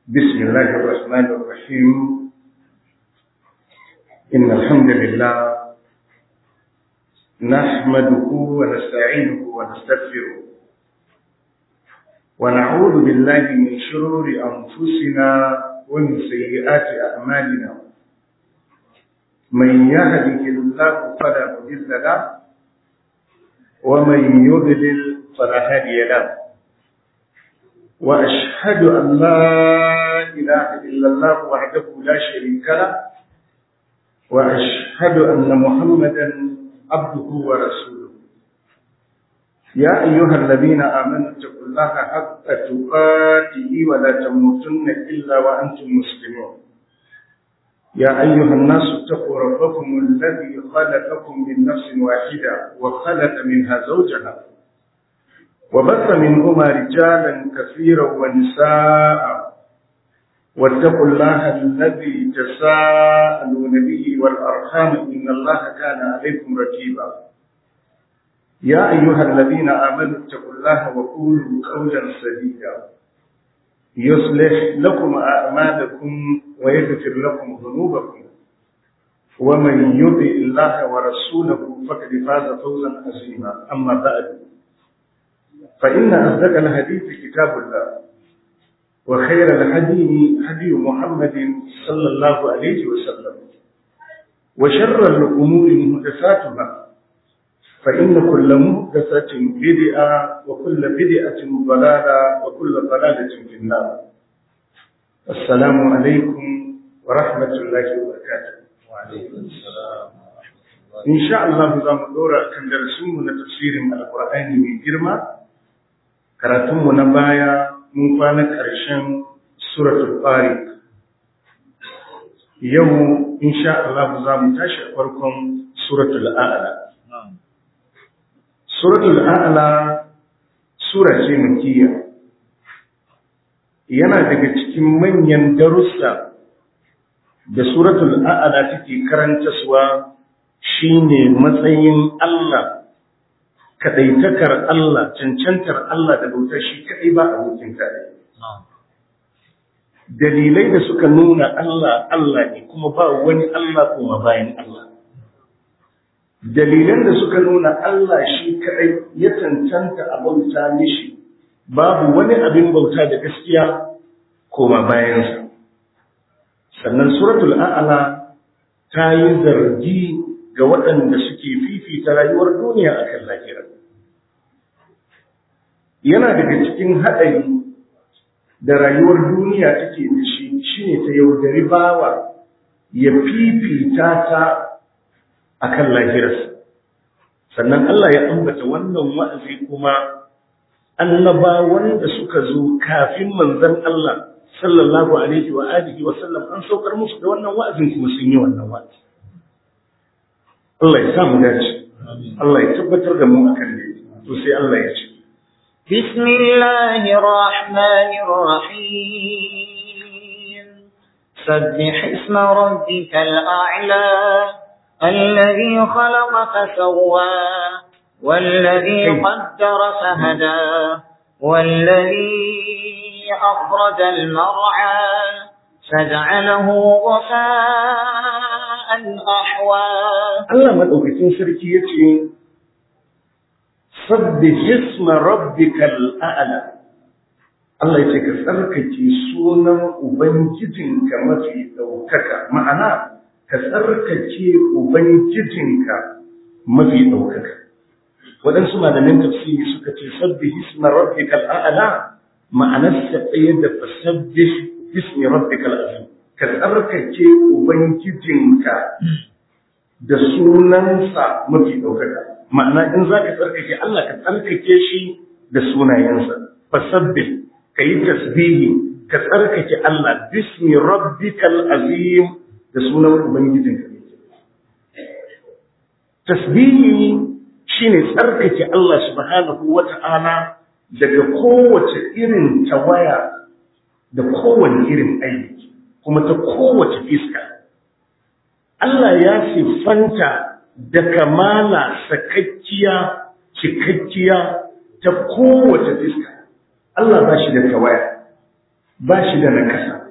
بسم الله الرحمن الرحيم إن الحمد لله نحمده ونستعينه ونستغفره ونعوذ بالله من شرور أنفسنا ومن سيئات أعمالنا من يهده الله فلا مضل له ومن يضلل فلا هادي له وأشهد أن لا إله إلا الله وحده لا شريك له وأشهد أن محمدا عبده ورسوله يا أيها الذين آمنوا اتقوا الله حق تقاته ولا تموتن إلا وأنتم مسلمون يا أيها الناس اتقوا ربكم الذي خلقكم من نفس واحدة وخلق منها زوجها وبث منهما رجالا كثيرا ونساء واتقوا الله الذي تساءلون به والأرحام إن الله كان عليكم رقيبا يا أيها الذين آمنوا اتقوا الله وقولوا قولا سديدا يصلح لكم أعمالكم ويغفر لكم ذنوبكم ومن يطع الله ورسوله فقد فاز فوزا عظيما أما بعد فإن أصدق الحديث كتاب الله وخير الهدي هدي محمد صلى الله عليه وسلم وشر الأمور محدثاتها فإن كل محدثة بدعة وكل بدعة ضلالة وكل ضلالة في النار. السلام عليكم ورحمة الله وبركاته. وعليكم السلام. إن شاء الله نظام دورة كان درسنا تفسير القرآن من جرمة karatunmu na baya mun kwana ƙarshen suratul Tariq. Yau insha Allah za mu tashi a farkon suratul A'la. Suratul A'la sura ce makiyya. Yana daga cikin manyan darussa da suratul A'la take karantaswa shine matsayin Allah, kadaitakar Allah, cancantar Allah da bautar shi kadai ba abokin tare. Dalilai da suka nuna Allah Allah ne kuma ba wani Allah kuma bayan Allah. Dalilan da suka nuna Allah shi kadai ya cancanta a bauta mishi, babu wani abin bauta da gaskiya koma bayansa. Sannan suratul A'la ta yi zargi ga waɗanda suke fifita rayuwar duniya akan lahira. Yana daga cikin haɗari da rayuwar duniya take da shi shine ta yaudari bawa ya fifita ta akan lahirarsa. Sannan Allah ya ambata wannan wa'azi kuma annabawan da suka zo kafin manzon Allah sallallahu alaihi wa alihi wa sallam an saukar musu da wannan wa'azin kuma sun yi wannan wa'azi. Allah ya sa mu dace. Allah ya tabbatar da mu akan daidai. To sai Allah ya ce بسم الله الرحمن الرحيم سبح اسم ربك الأعلى الذي خلق فسوى والذي قدر فهدى والذي أخرج المرعى فجعله غثاء أحوى Allah madaukakin sarki yace sabbih isma rabbikal a'la. Allah yace ka tsarkake sunan ubangijinka mafi daukaka, ma'ana ka tsarkake ubangijinka mafi daukaka. Waɗansu malaman tafsiri suka ce sabbih isma rabbikal a'la ma'anarsa ɗaya da fasabbih ismi rabbikal azim. Ka tsarkake ubangijinka da sunansa mafi ɗaukaka. Ma'ana in za ka tsarkake Allah ka tsarkake shi da sunayensa. Fasabbih, ka yi tasbihi, ka tsarkake Allah bismi rabbikal azim da sunan ubangijinka. Tasbihi shine tsarkake Allah subhanahu wa ta'ala daga kowace irin tawaya da kowane irin aiki, kuma ta kowace fiska. Allah ya siffanta da kamala sakakkiya, cikakkiya ta kowace fiska. Allah ba shi da tawaya, ba shi da nakasa,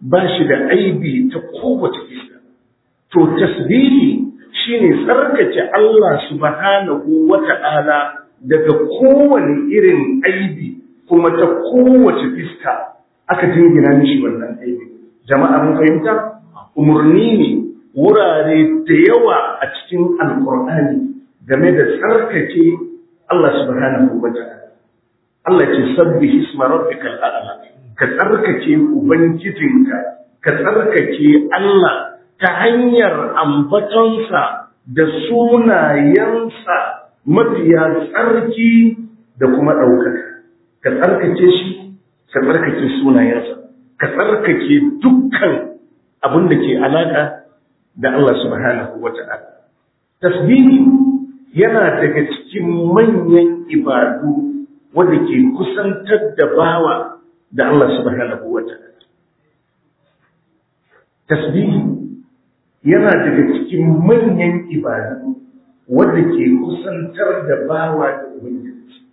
ba shi da aibi ta kowace fiska. To tasbihi shine tsarkake Allah subhanahu wata'ala daga kowane irin aibi kuma ta kowace fiska aka jingina mishi wannan aibi. Jama'a mun fahimta? Umurni ne wurare da yawa a cikin Alƙur'ani game da tsarkake Allah subhanahu wata'ala. Allah ce sabbihi isma rabbikal a'la. Ka tsarkake ubangijinka, ka tsarkake Allah ta hanyar ambatonsa da sunayensa mafiya tsarki da kuma ɗaukaka. Ka tsarkake shi, ka tsarkake sunayensa, ka tsarkake dukkan abin da ke alaƙa da Allah subhanahu wa ta'ala. Tasbihi yana daga cikin manyan ibadu wanda ke kusantar da bawa da Allah subhanahu wa ta'ala. Tasbihi yana daga cikin manyan ibadu wanda ke kusantar da bawa da Ubangiji.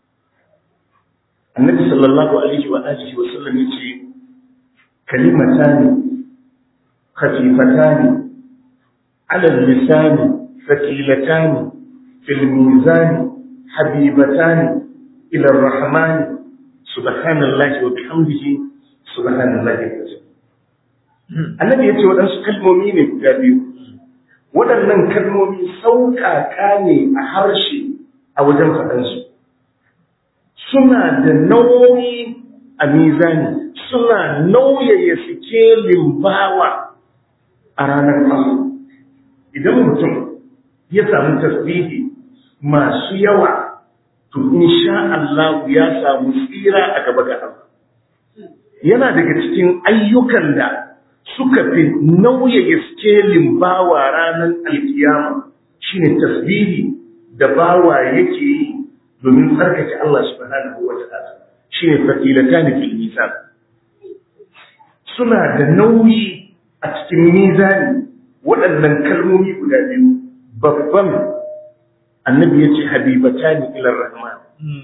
Annabi sallallahu alaihi wa alihi wa sallam yace kalimatani khafifatani ala lisani thaqilatani fil mizani habibatani ila ar-rahmani subhanallahi wa bihamdihi subhanallahi alazim. Annabi yace waɗansu kalmomi ne guda biyu. Waɗannan kalmomi sauƙaƙa ne a harshe a wajen faɗansu. Suna da nauyi a mizani, suna nauyaya sikelin bawa a ranar Allah. Idan mutum ya samu tasbihi masu yawa, to insha Allah ya samu tsira a gaba ga Allah. Yana daga cikin ayyukan da suka fi nauyaya sikelin bawa ranar alkiyama shine tasbihi da bawa yake yi domin tsarkake Allah subhanahu wa ta'ala. Shine faqilatani fil mizan. Suna da nauyi a cikin mizani waɗannan kalmomi guda biyu. Babban annabi yace habibatani ila rahman.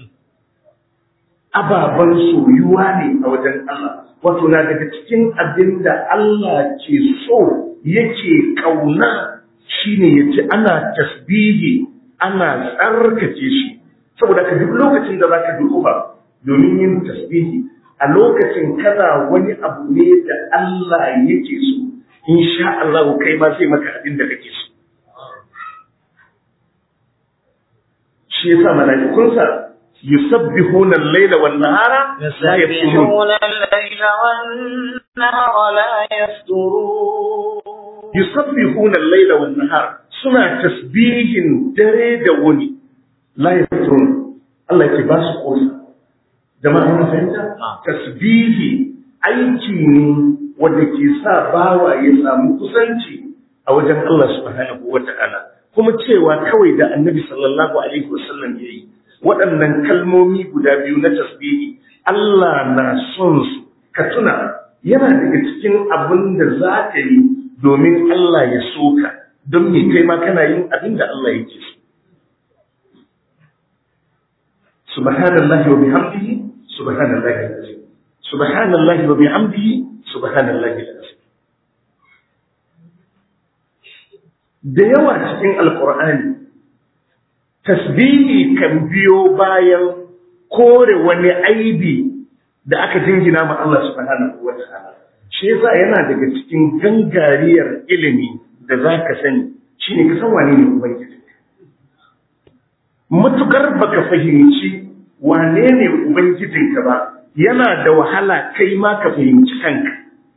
Ababan soyuwa ne a wajen Allah. Wato na daga cikin abin da Allah ke so yake kauna shine yace ana tasbihi, ana tsarkake shi. Saboda ka duk lokacin da zaka dukufa domin yin tasbihi, a lokacin kana wani abu ne da Allah yake so, insha Allah kai ma sai maka abin da kake so. Shi yasa mala'ikunsa yusabbihuna al-laila wan-nahara la yafturun. Yusabbihuna al-laila wan-nahara suna tasbihin dare da wuni. La yafturun. Allah ya ba su kosa. Jama'a mun fahimta? Tasbihi aiki ne wanda ke sa bawa ya samu kusanci a wajen Allah subhanahu wata'ala. Kuma cewa kawai da Annabi sallallahu alaihi wasallam yayi waɗannan kalmomi guda biyu na tasbihi, Allah na son su. Ka tuna yana daga cikin abin da za ka yi domin Allah ya so ka, don me kai ma kana yin abin da Allah yake so. Subhanallahi wa bihamdihi subhanallahi alazim. Subhanallahi wa bihamdihi subhanallahi alazim. Da yawa cikin Alƙur'ani tasbihi kan biyo bayan kore wani aibi da aka jingina ma Allah subhanahu wa ta'ala. Shi yasa yana daga cikin gangariyar ilimi da zaka sani shine ka san wane ne Ubangiji. Matukar baka fahimci wane ne Ubangijinka ba, yana da wahala kai ma ka fahimci kanka.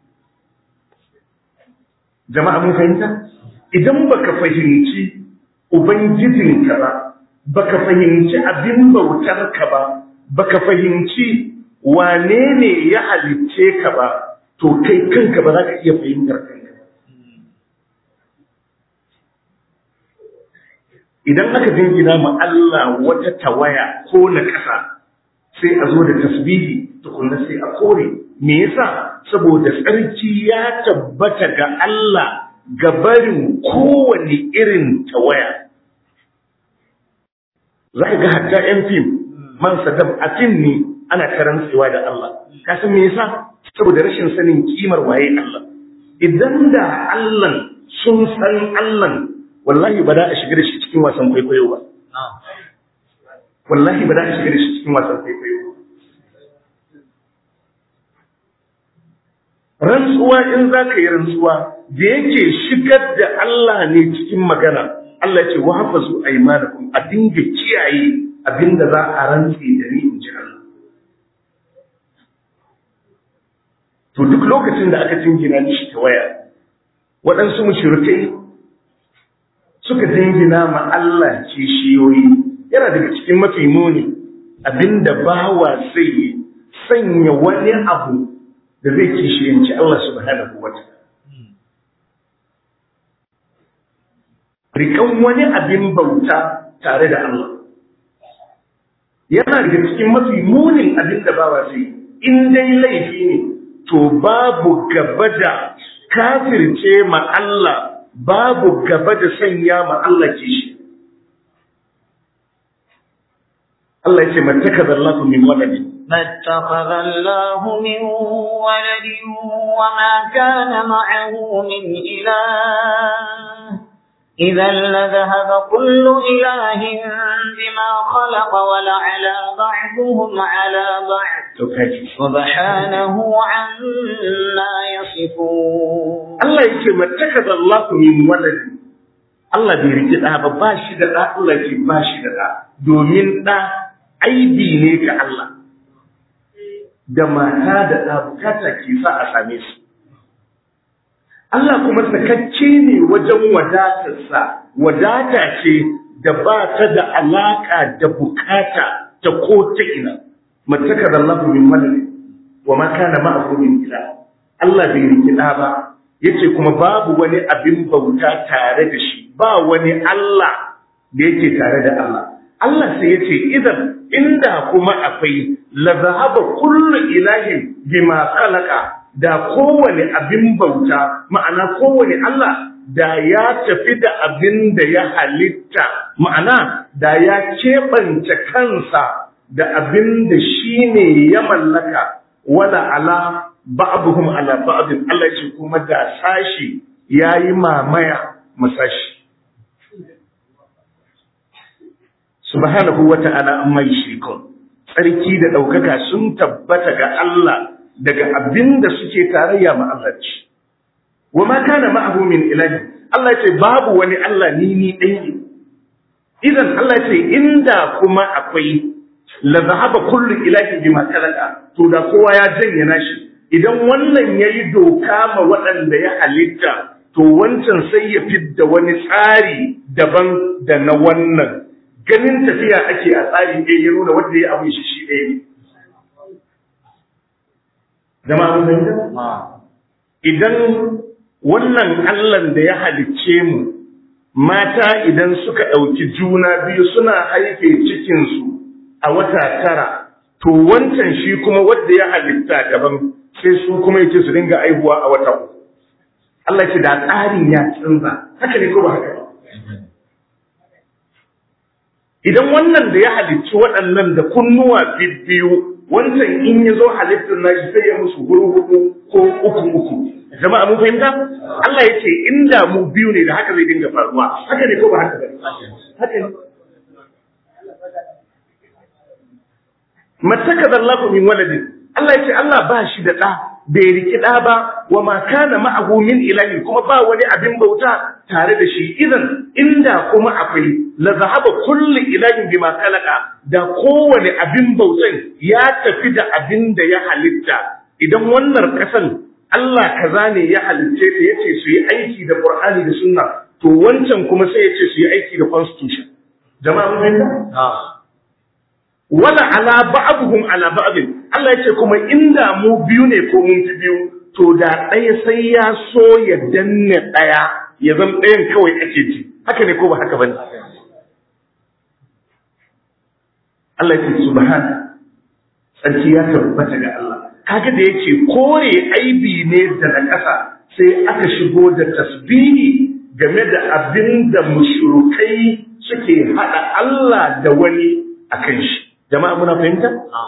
Jama'a mun fahimta? Idan baka fahimci Ubangijinka ba, baka fahimci abin bautarka ba, baka fahimci wane ne ya halicce ka ba, to kai kanka ba za ka iya fahimtar kanka. Idan aka jingina ma Allah wata tawaya ko na ƙasa, sai a zo da tasbihi tukunna sai a kore. Me yasa? Saboda tsarki ya tabbata ga Allah ga barin kowane irin tawaya. Za ka ga hatta 'yan fim man sadab atinni ana karantsewa da Allah ka san me yasa saboda rashin sanin kimar waye Allah idan da Allah sun san Allah wallahi ba da a shiga da shi cikin wasan kwaikwayo ba wallahi ba da a shiga da shi cikin wasan kwaikwayo rantsuwa in za ka yi rantsuwa da yake shigar da Allah ne cikin magana Allah ce wa hafazu aymanakum a dinga kiyaye abinda za a rantsi da ni in ji Allah to duk lokacin da aka jingina shi ta waya waɗansu mushrikai suka jingina ma Allah kishiyoyi yana daga cikin mafi muni abinda bawa sai sanya wani abu da zai kishiyanci Allah subhanahu wa ta'ala rikan wani abin bauta tare da Allah yana daga cikin mafi munin abin da bawa sai in dai laifi ne to babu gaba da kafirce ma Allah babu gaba da sanya ma Allah kishi Allah ya ce man takazallahu min waladi ما اتخذ الله من ولد وما كان معه من إله إذا لذهب كل إله بما خلق ولعلى بعضهم على بعض سبحانه عما يصفون الله يقول ما اتخذ الله من ولد Allah bai rike ɗa ba shi da ɗa Allah ke ba shi da ɗa domin ɗa aibi ne ga Allah da mata da ɗa bukata ke sa a same su. Allah kuma sakacce ne wajen wadatarsa, wadata ce da ba ta da alaƙa da bukata ta ko ta ina. Matakar Allah min malami wa ma kana ma'ahu min ila. Allah bai riki ɗa ba, yace kuma babu wani abin bauta tare da shi, ba wani Allah da yake tare da Allah. Allah sai yace idan inda kuma akwai la zahaba kullu ilahin bima khalaqa da kowane abin bauta ma'ana kowane Allah da ya tafi da abin da ya halitta ma'ana da ya keɓance kansa da abin da shi ne ya mallaka wala ala ba'dhum ala ba'd Allah ce kuma da sashi yayi mamaya masashi subhanahu wata'ala amma yushrikun tsarki da ɗaukaka sun tabbata ga Allah daga abin da suke tarayya ma Allah ce. Wa ma kana ma'ahu min ilahi Allah ce babu wani Allah ni ɗaya ne. Idan Allah ce inda kuma akwai la zahaba kullu ilahi bima khalaqa to da kowa ya janye nashi idan wannan yayi doka ma waɗanda ya halitta to wancan sai ya fidda wani tsari daban da na wannan ganin tafiya ake a tsari ɗaya ya nuna wanda ya abin shi ɗaya ne. Zama abin da idan wannan Allahn da ya halicce mu mata idan suka ɗauki juna biyu suna haife cikinsu a wata 9 to wancan shi kuma wanda ya halitta daban sai su kuma yake su dinga aihuwa a wata 3. Allah ce da tsarin ya canza haka ne ko ba haka ba. Idan wannan da ya halicci waɗannan da kunnuwa biyu wancan in ya zo halittar nashi sai ya musu hurhudu ko uku jama'a mun fahimta Allah ya ce inda mu biyu ne da haka zai dinga faruwa haka ne ko ba haka ba haka ne mattakaza Allahu min waladin Allah ya ce Allah ba shi da ɗa bai riki ɗa ba wa ma kana ma'ahu min ilahin kuma ba wani abin bauta tare da shi idan inda kuma akwai la zahaba kullu ilahin bima khalaqa da kowane abin bautan ya tafi da abin da ya halitta idan wannan kasan Allah kaza ne ya halicce ta yace su yi aiki da Qur'ani da Sunna to wancan kuma sai yace su yi aiki da constitution jama'a mun fahimta wala ala ba'dhum ala ba'd Allah yace kuma inda mu biyu ne ko mun fi biyu to da ɗaya sai ya so ya danne ɗaya ya zama ɗayan kawai ake ji haka ne ko ba haka bane Allah ya ce subhana sarki ya tabbata ga Allah kaga da yake kore aibi ne da na ƙasa sai aka shigo da tasbihi game da abin da mushrikai suke hada Allah da wani akan shi jama'a muna fahimta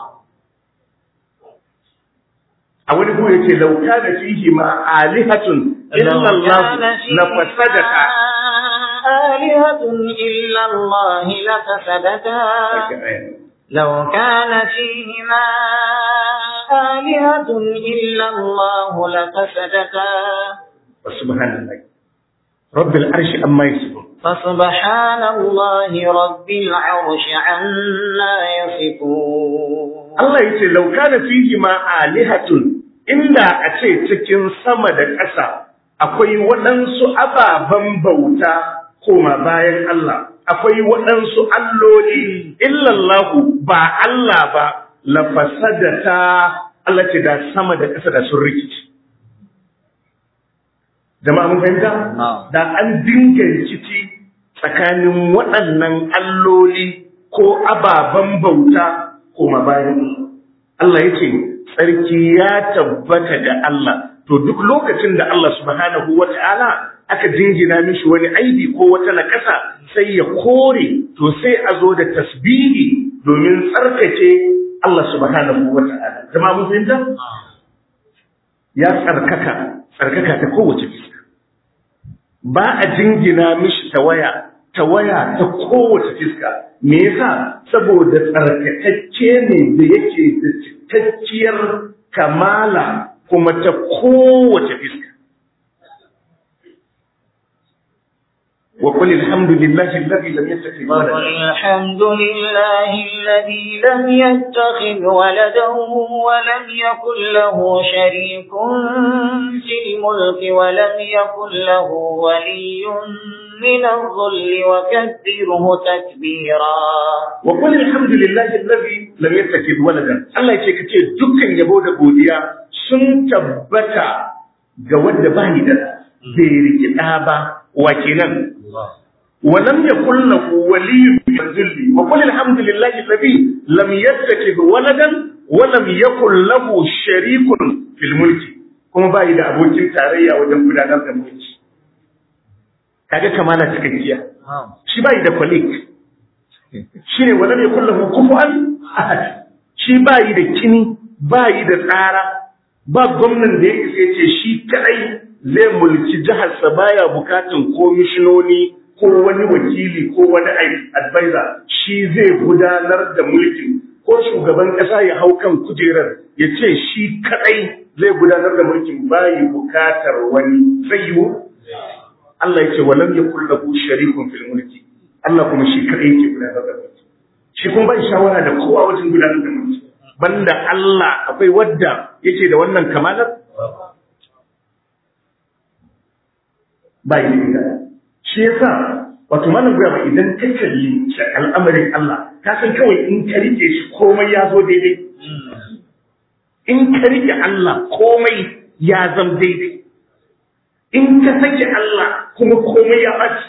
a wani ku yace law kana fihi ma alihatun illa Allah la fasadata alihatun illa Allah la fasadata law kana fihi ma alihatun illa Allah la fasadata subhanallahi rabbil arshi amma yasifun فسبحان الله رب العرش عما يصفون Allah yace law kana fihi ma alihatun inda a ce cikin sama da ƙasa akwai waɗansu ababen bauta koma bayan Allah akwai waɗansu alloli illallahu ba Allah ba la fasadata Allah ce da sama da ƙasa da sun rikici jama'a mun fahimta da an dinga rikici tsakanin waɗannan alloli ko ababen bauta koma bayan Allah yake tsarki ya tabbata da Allah to duk lokacin da Allah subhanahu wata'ala aka jingina mishi wani aibi ko wata nakasa sai ya kore to sai a zo da tasbihi domin tsarkake Allah subhanahu wata'ala jama'a mun fahimta ya tsarkaka ta kowace fiska ba a jingina mishi tawaya ta kowace fiska me yasa saboda tsarkakacce ne da yake da cikakkiyar kamala kuma ta kowace fiska وقل الحمد لله الذي لم يتخذ ولدا وقل الحمد لله الذي لم يتخذ ولدا ولم يكن له شريك في الملك ولم يكن له ولي من الظل وكبره تكبيرا وقل الحمد لله الذي لم يتخذ ولدا الله yake kace dukkan yabo da godiya sun tabbata ga wanda bai da bai riki da ba wa kenan ولم يكن له ولي من الذل وقل الحمد لله الذي لم يتخذ ولدا ولم يكن له شريك في الملك kuma bai da abokin tarayya wajen gudanar da mulki kaga kamala cikakkiya shi bai da colleague shine walam yakul lahu kufuwan ahad shi bai da kini bai da tsara ba gwamnan da yake ce shi kadai zai mulki jihar sa baya bukatun komishinoni ko wani wakili ko wani advisor shi zai gudanar da mulkin ko shugaban kasa ya hau kan kujerar ya ce shi kadai zai gudanar da mulkin bayi bukatar wani zai yiwu Allah ya ce walam yakul lahu sharikun fil mulki Allah kuma shi kadai yake gudanar da mulki shi kuma bai shawara da kowa wajen gudanar da mulki banda Allah akwai wadda yake da wannan kamalar bai da shi yasa wato malam gaba idan ka kalli al'amarin Allah ka san kawai in ka rike shi komai ya zo daidai in ka rike Allah komai ya zama daidai in ka sake Allah kuma komai ya bace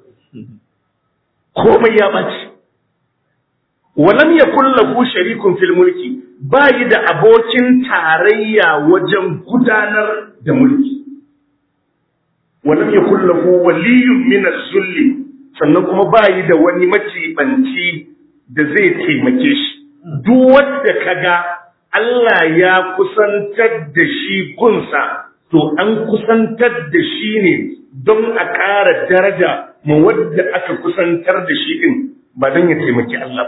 walam yakul lahu sharikun fil mulki bai da abokin tarayya wajen gudanar da mulki walam yakul lahu waliyyun min az-zulli sannan kuma bai da wani macibanci da zai taimake shi duk wanda kaga Allah ya kusantar da shi gunsa to an kusantar da shi ne don a ƙara daraja mu wanda aka kusantar da shi din ba don ya taimaki Allah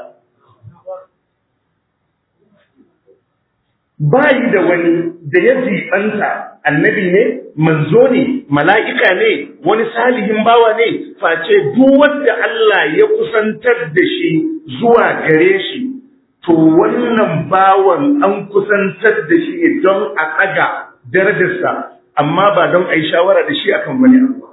bayi da wani da ya jibanta annabi ne manzo ne mala'ika ne wani salihin bawa ne face duk wanda Allah ya kusantar da shi zuwa gare shi to wannan bawan an kusantar da shi ne don a tsaga darajarsa amma ba don a yi shawara da shi akan wani abu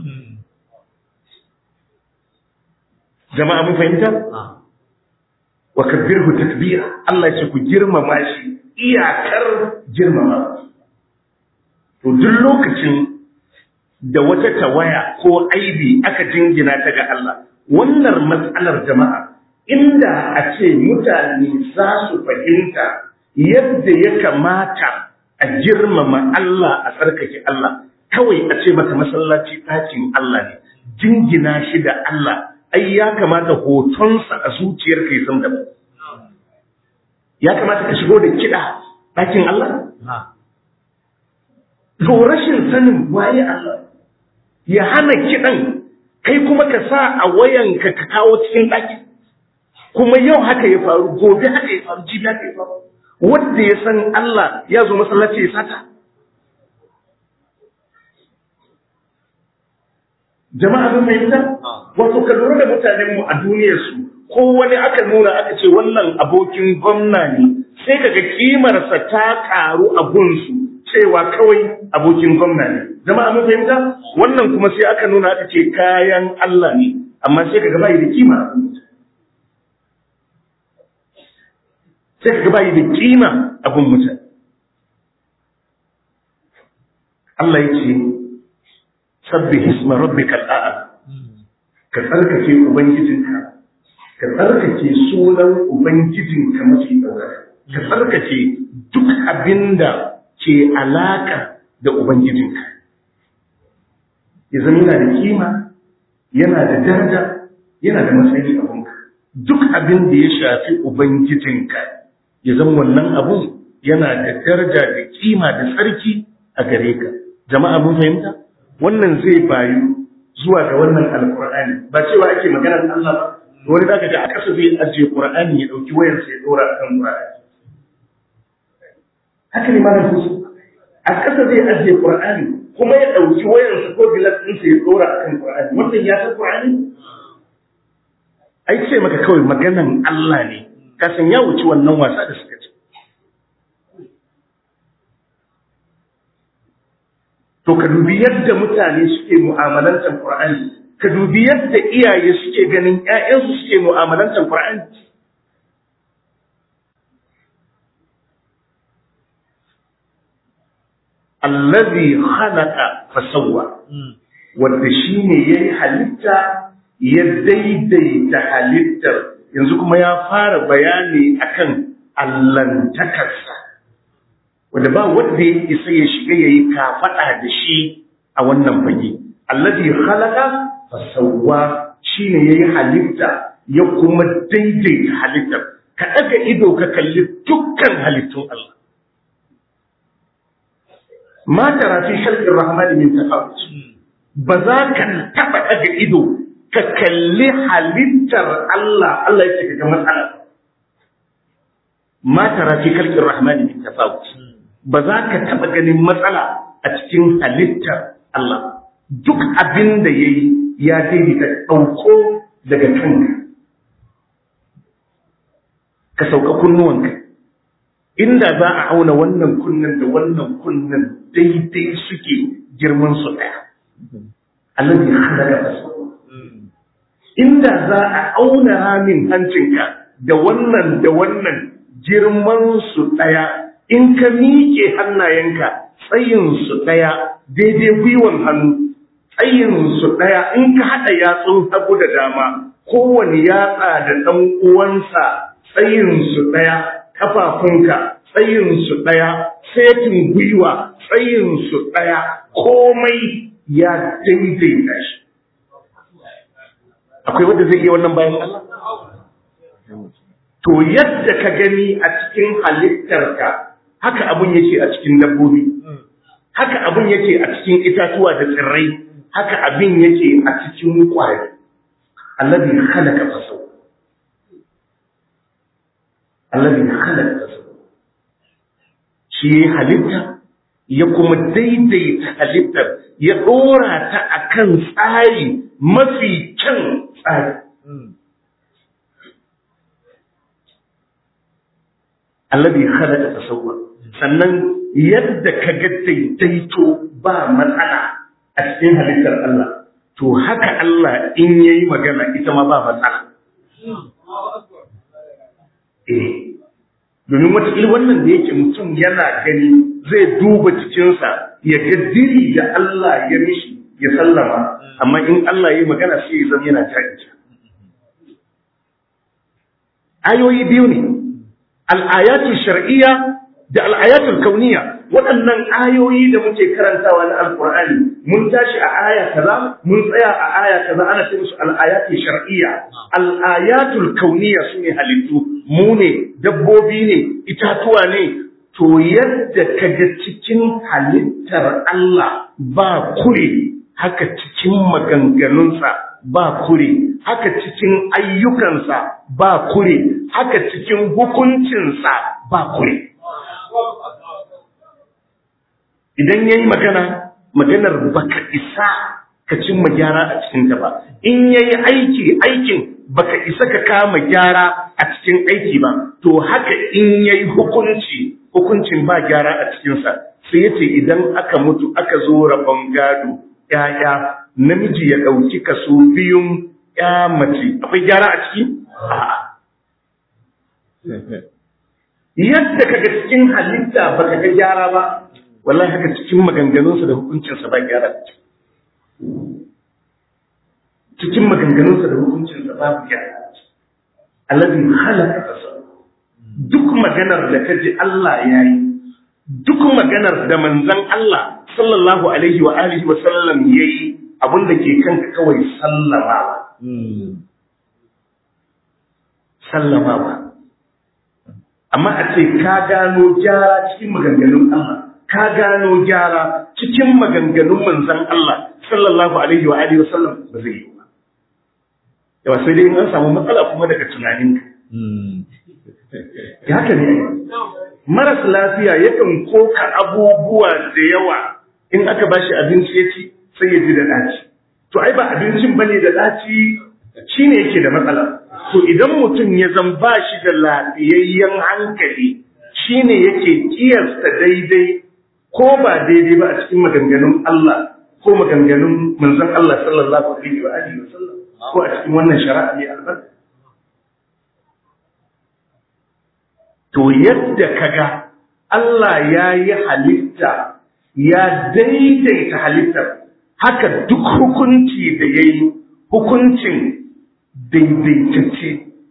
jama'a mun fahimta wa kabbirhu takbira Allah ya ce ku girmama shi iyakar girmama to duk lokacin da wata tawaya ko aibi aka jingina ta ga Allah wannan matsalar jama'a inda a ce mutane za su fahimta yadda ya kamata a girmama Allah a tsarkake Allah kawai a ce maka masallaci ɗakin Allah ne jingina shi da Allah ai ya kamata hotonsa a zuciyarka ya san da ya kamata ka shigo da kiɗa ɗakin Allah? To rashin sanin waye Allah ya hana kiɗan kai kuma ka sa a wayanka ka kawo cikin ɗaki. Kuma yau haka ya faru, gobe haka ya faru, jibi haka ya faru. Wanda ya san Allah ya zo masallaci ya sata. Jama'a mun fahimta? Wato ka lura da mutanenmu a duniyarsu, ko wani aka nuna aka ce wannan abokin gwamna ne, sai kaga kimarsa ta karu a gunsu cewa kawai abokin gwamna ne. Jama'a mun fahimta? Wannan kuma sai aka nuna aka ce kayan Allah ne, amma sai kaga bai da kima. Sai kaga bai da kima a gun mutane. Allah ya ce, sabbih isma rabbikal a'la, ka tsarkake ubangijinka, ka tsarkake sunan ubangijinka mafi ɗaukaka, ka tsarkake duk abinda ke alaka da ubangijinka, ya zama yana da kima, yana da daraja, yana da matsayi a gunka. Duk abin da ya shafi ubangijinka ya zama wannan abun yana da daraja da kima da tsarki a gare ka. Jama'a mun fahimta? Wannan zai bayu zuwa ga wannan alkur'ani, ba cewa ake maganar Allah ba. Wani zaka ga a ƙasa zai ajiye Qur'ani ya dauki wayar sa ya dora akan Qur'ani. Haka ne malam Musa, a ƙasa zai ajiye Qur'ani kuma ya dauki wayar sa ko gilas din sa ya dora akan Qur'ani. Wannan ya san Qur'ani? Ai ce maka kawai maganan Allah ne, ka san ya wuce wannan wasa da suka ce. To ka dubi yadda mutane suke mu'amalantar Qur'ani, ka dubi yadda iyaye suke ganin ƴaƴansu suke mu'amalantar Qur'ani. Allazi khalaqa fasawwa, wanda shine yayi halitta ya daidaita halittar. Yanzu kuma ya fara bayani akan allantakarsa, wanda ba wanda ya isa ya shiga yayi kafada da shi a wannan fage. Allazi khalaqa fasawwa, shine yayi halitta ya kuma daidaita halittar. Ka daga ido ka kalli dukkan halittun Allah. Ma tara fi khalqir rahmani min tafawut. Ba za ka taba daga ido ka kalli halittar Allah, Allah yake ga matsala. Ma tara fi khalqir rahmani min tafawut. Ba za ka taɓa ganin matsala a cikin halittar Allah. Duk abin da ya yi ya daidaita ɗauko daga kanka, ka sauka kunnuwanka. Inda za a auna wannan kunnen da wannan kunnen daidai suke girman su ɗaya. Allah ya halaga da su. Inda za a auna ramin hancinka da wannan girman su ɗaya. In ka miƙe hannayenka tsayinsu ɗaya daidai gwiwan hannu, tsayinsu ɗaya in ka haɗa yatsun hagu da dama, kowane yatsa da ɗan uwansa tsayinsu ɗaya, kafafunka tsayinsu ɗaya, setin gwiwa tsayinsu ɗaya, komai ya daidaita shi. Akwai wanda zai iya wannan bayan Allah? To yadda ka gani a cikin halittarka, haka abun yake a cikin dabbobi, haka abun yake a cikin itatuwa da tsirrai, haka abin yake a cikin ƙwari. Allazi khalaqa fasawwa. Allazi khalaqa fasawwa. Shi halitta ya kuma daidaita halittar, ya ɗora ta akan tsari mafi kyan tsari. Allazi khalaqa fasawwa. Sannan yadda ka ga daidaito ba matsala a cikin halittar Allah, to haka Allah in yayi magana ita ma ba matsala. Domin wataƙila wannan da yake mutum yana gani zai duba cikinsa ya ga diri da Allah ya mishi ya sallama, amma in Allah ya yi magana sai ya zama yana taƙita. Ayoyi biyu ne, al'ayatu shar'iyya da al-ayatul kauniyya. Waɗannan ayoyi da muke karantawa na alqur'ani mun tashi a aya kaza mun tsaya a aya kaza ana ce musu al-ayatul shar'iyya. Al-ayatul kauniyya sune halittu, mu ne, dabbobi ne, itatuwa ne. To yadda kaga cikin halittar Allah ba kure, haka cikin maganganunsa ba kure, haka cikin ayyukansa ba kure, haka cikin hukuncinsa ba kure. Idan yayi maganar baka isa ka cimma gyara a cikin ta ba. In yayi aikin baka isa ka kama gyara a cikin aiki ba. To haka in yayi hukuncin ba gyara a cikinsa. Sai yace idan aka mutu aka zo rabon gado, ƴaƴa namiji ya ɗauki kaso biyun ƴa mace, akwai gyara a ciki? A'a. Yadda kaga cikin halitta baka ga gyara ba, wallahi haka cikin maganganunsa da hukuncinsa ba gyara. Cikin maganganunsa da hukuncinsa ba gyara. Alladhi khalaqa fasawwa. Duk maganar da kaji Allah yayi, duk maganar da manzon Allah sallallahu alaihi wa alihi wa sallam yayi, abinda ke kanka kawai sallamawa. Amma a ce ka gano gyara cikin maganganun Allah, ka gano gyara cikin maganganun manzon Allah sallallahu alaihi wa alihi wa sallam, ba zai yi ba. Yawa sai dai in an samu matsala kuma daga tunaninka. Haka ne. Maras lafiya yakan koka abubuwa da yawa, in aka bashi abinci ya ci sai ya ji da ɗaci. To ai ba abincin bane da ɗaci, shine yake da matsala. To idan mutum ya zan ba shi da lafiyayyen hankali, shine yake kiyasta daidai ko ba daidai ba a cikin maganganun Allah ko maganganun manzon Allah sallallahu alaihi wa alihi wasallam ko a cikin wannan shari'a ne albarka. To yadda kaga Allah ya yi halitta, ya daidaita halittar, haka duk hukunci da ya yi hukuncin daidaitacce.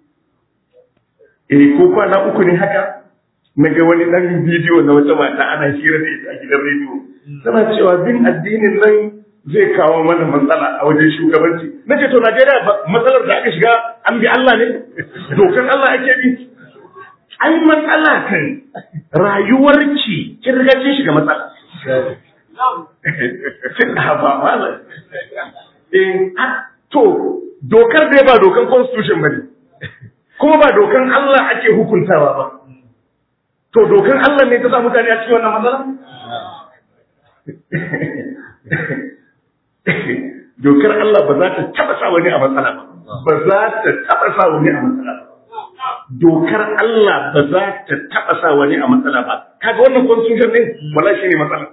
Ko kwana uku ne haka, na ga wani ɗan bidiyo na wata mata ana hira da ita a gidan rediyo. Tana cewa bin addinin nan zai kawo mana matsala a wajen shugabanci. Na ce to Najeriya matsalar da aka shiga an bi Allah ne? Dokan Allah ake bi? Ai matsala kan rayuwar kin riga kin shiga matsala. Ba mala. To dokar dai ba dokan constitution bane. Kuma ba dokan Allah ake hukuntawa ba. To dokan Allah ne ta sa mutane a cikin wannan matsala? Dokar Allah ba za ta taba sa wani a matsala ba. Ba za ta taba sa wani a matsala ba. Dokar Allah ba za ta taɓa sa wani a matsala ba. Kaga wannan constitution ɗin wala shi ne matsala.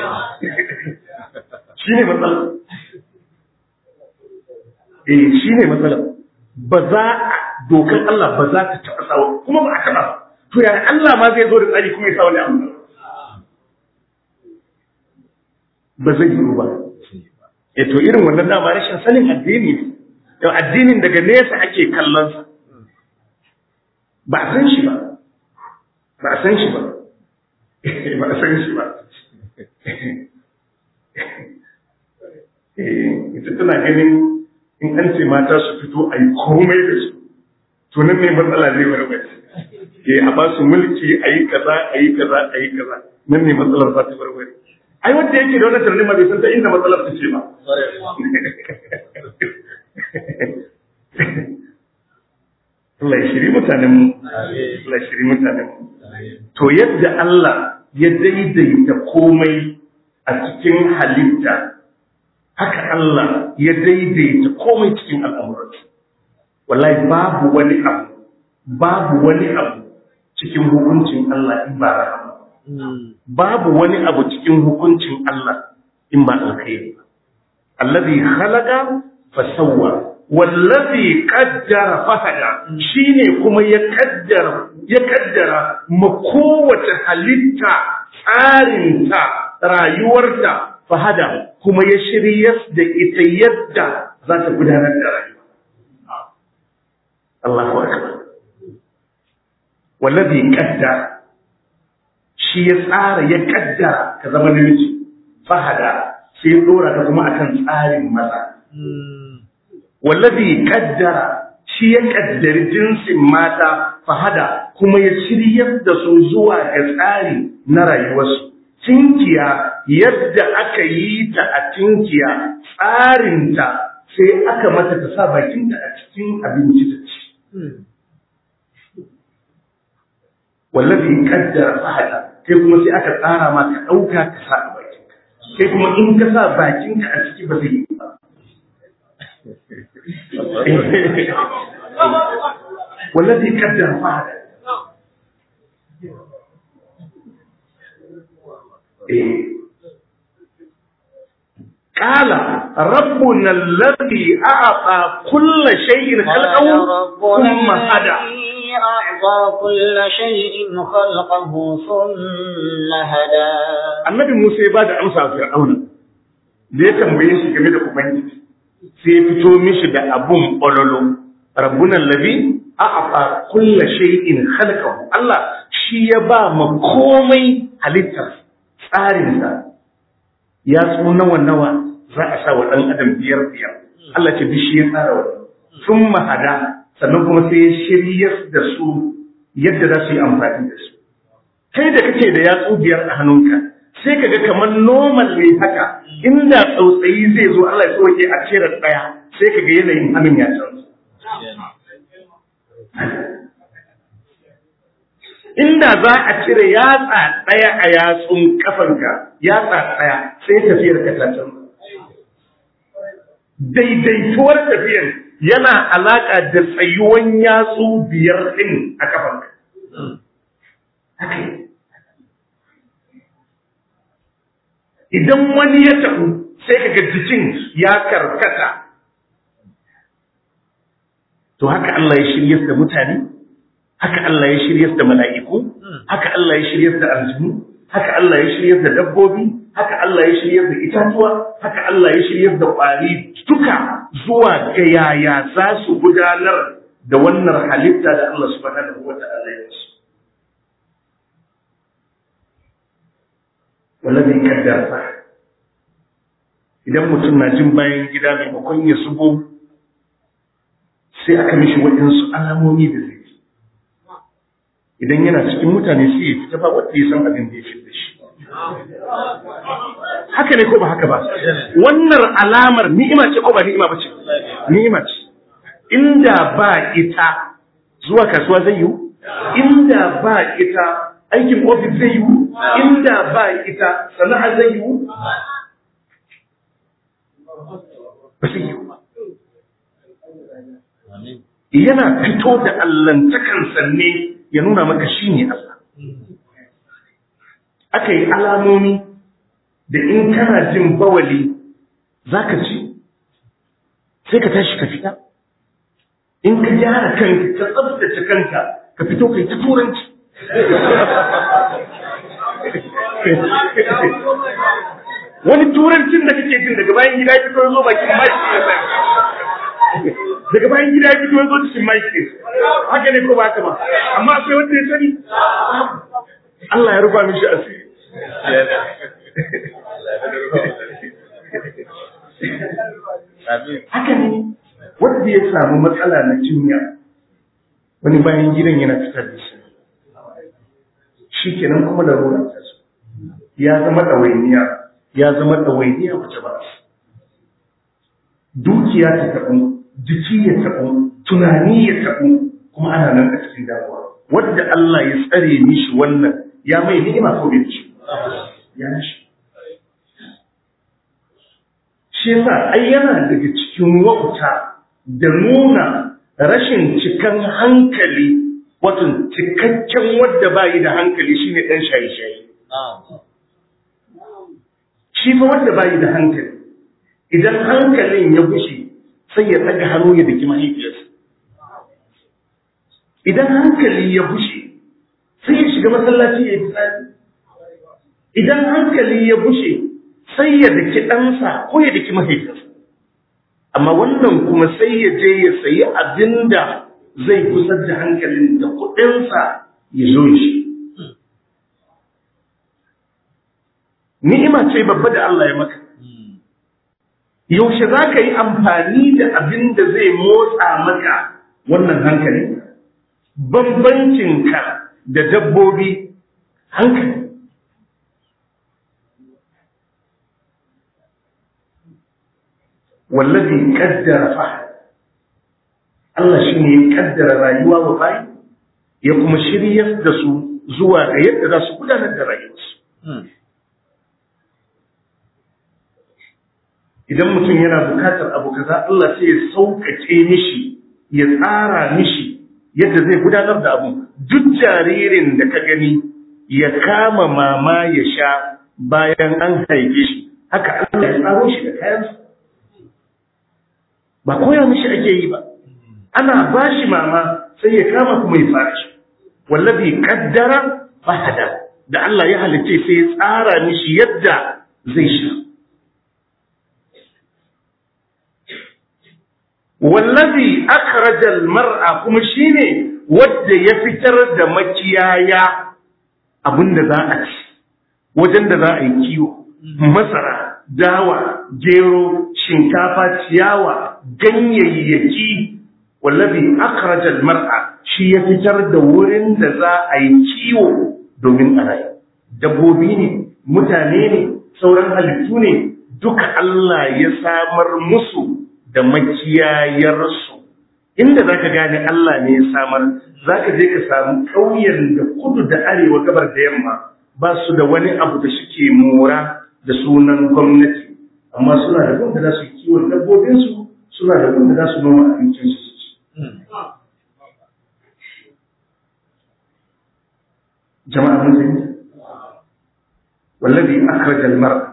Shi ne matsala. Shi ne matsala. Ba za dokar Allah ba za ta taɓa sa wani, kuma ba a taɓa ba. To ya Allah ma zai zo da tsari kuma ya sa wani a matsala. Ba zai yiwu ba. To irin wannan dama rashin sanin addini ne. Yau addinin daga nesa ake kallon sa. Ba a san shi ba, ba a san shi ba, ba a san shi ba. Ita tana ganin in an ce mata su fito a yi komai da su, to nan ne matsala zai warware. A ba su mulki a yi kaza, a yi kaza, a yi kaza, nan ne matsalar za ta warware. Ai wanda yake da wannan tunanin ma bai san ta inda matsalar ta ce ba. Allah ya shiri mutanenmu, Allah ya shiri mutanenmu. To yadda Allah ya daidaita komai a cikin halitta, haka Allah ya daidaita komai cikin al'amuransa. Wallahi babu wani abu cikin hukuncin Allah in ba rahama. Babu wani abu cikin hukuncin Allah in ba alkhairi ba. Alladhi khalaqa fasawwa wallazi qaddara fahada, shine kuma ya kaddara ma kowace halitta tsarinta, rayuwarta, fahada, kuma ya shiryar da ita yadda za ta gudanar da rayuwa. Allahu akbar. Wallazi qaddara, shi ya tsara ya kaddara ka zama namiji fahada sai ya dora ka kuma akan tsarin maza wallazi kaddara shi ya kaddari jinsin mata fahada kuma ya shiryar da su zuwa ga tsari na rayuwarsu. Tinkiya yadda aka yi ta a tinkiya tsarinta sai aka mata ta sa bakinta a cikin abinci ta ci. Wallazi kaddara fahada kai kuma sai aka tsara ma ka ɗauka ka sa a bakinka. Kai kuma in ka sa bakinka a ciki ba zai yi ba. والذي قدر فعلا قال ربنا الذي أعطى كل شيء خلقه ثم هدى أعطى كل شيء خلقه ثم هدى النبي موسى بعد أمسى فرعون da ya tambaye shi game da ubangiji sai fito mishi da abun bololo rabbuna allazi a'ata kulli shay'in khalaqahu Allah shi ya ba ma komai halittar tsarin sa ya tsuna nawa za a sa wa dan adam biyar Allah ce bi shi ya tsara wannan thumma hada sannan kuma sai ya shiryar da su yadda za su yi amfani da su kai da kake da yatsu biyar a hannunka sai kaga kamar normal ne haka inda tsautsayi zai zo Allah ya soke a cire daya sai kaga yanayin hannun ya canza inda za a cire yatsa daya a yatsun kafanka yatsa daya sai tafiyar ka ta canza daidaituwar tafiyar yana alaka da tsayuwan yatsu biyar din a kafanka haka idan wani ya tabu sai kaga jikin ya karkata to haka Allah ya shiryar da mutane haka Allah ya shiryar da mala'iku haka Allah ya shiryar da aljinu haka Allah ya shiryar da dabbobi haka Allah ya shiryar da itatuwa haka Allah ya shiryar da ƙwari duka zuwa ga yaya za su gudanar da wannan halitta da Allah subhanahu wa ta'ala ya yi wallazi kaddara idan mutum na jin bayan gida maimakon ya subo sai aka mishi waɗansu alamomi da zai idan yana cikin mutane sai ya fita ba wanda ya san abin da ya fi da shi haka ne ko ba haka ba wannan alamar ni'ima ce ko ba ni'ima ba ce ni'ima ce inda ba ita zuwa kasuwa zai yi inda ba ita aikin ofis zai yi inda ba ita sana'a zai yi ba zai yi ba yana fito da allantakan sanne ya nuna maka shi ne Allah aka yi alamomi da in kana jin bawali za ka ci sai ka tashi ka fita in ka gyara kanka ka tsabtace kanka ka fito kai ta turanci wani turancin da kake jin daga bayan gida ya fito zo bakin maki daga bayan gida ya fito zo cikin maki haka ne ko ba haka ba amma akwai wanda ya sani Allah ya rufa mishi asiri haka ne wanda ya samu matsala na cinya wani bayan gidan yana fitar da shi kenan kuma da ruwan ya zama ɗawainiya wace ba dukiya ta taɓu jiki ya taɓu tunani ya taɓu kuma ana nan a cikin damuwa wadda Allah ya tsare mishi wannan ya mai ni'ima ko bai ci ya shi shi yasa ai yana daga cikin wauta da nuna rashin cikan hankali wato cikakken wadda bayi da hankali shine dan shaye-shaye shi fa wanda bayi da hankali idan hankalin ya bushe sai ya daga hannu ya daki mahaifiyarsa idan hankali ya bushe sai ya shiga masallaci ya yi tsari idan hankali ya bushe sai ya daki ɗansa ko ya daki mahaifiyarsa amma wannan kuma sai ya je ya sayi abinda zai kusar da hankalin da kuɗinsa ya zo shi ni'ima ce babba da Allah ya maka. Yaushe za ka yi amfani da abin da zai motsa maka wannan hankali? Bambancinka da dabbobi hankali. Wallazi kaddara fahad, Allah shi ne ya kaddara rayuwa wa bayi, ya kuma shiryar da su zuwa ga yadda za su gudanar da rayuwarsu. Idan mutum yana bukatar abu kaza, Allah sai ya sauƙaƙe mishi, ya tsara mishi yadda zai gudanar da abu. Duk jaririn da ka gani ya kama mama ya sha bayan an haife shi, haka Allah ya tsaro shi da kayansa. Ba koya mishi ake yi ba, ana ba shi mama sai ya kama kuma ya fara shi. Wallazi kaddara fahada, da Allah ya halice sai ya tsara mishi yadda zai sha. Wallazi akhrajal mar'a, kuma shine wanda ya fitar da makiyaya abinda za a ci, wajen da za a yi kiwo, masara, dawa, gero, shinkafa, ciyawa, ganyayyaki. Wallazi akhrajal mar'a, shi ya fitar da wurin da za a yi kiwo domin a rayu. Dabbobi ne, mutane ne, sauran halittu ne, duka Allah ya samar musu da makiyayarsu. Inda za ka gane Allah ne ya samar, za ka je ka samu ƙauyen da kudu da arewa, gabar da yamma ba su da wani abu da suke mora da sunan gwamnati, amma suna da wanda za su kiwon dabbobinsu, suna da wanda za su noma abincinsu su ci. Jama'a mun sani, wallazi akhrajal mar'a,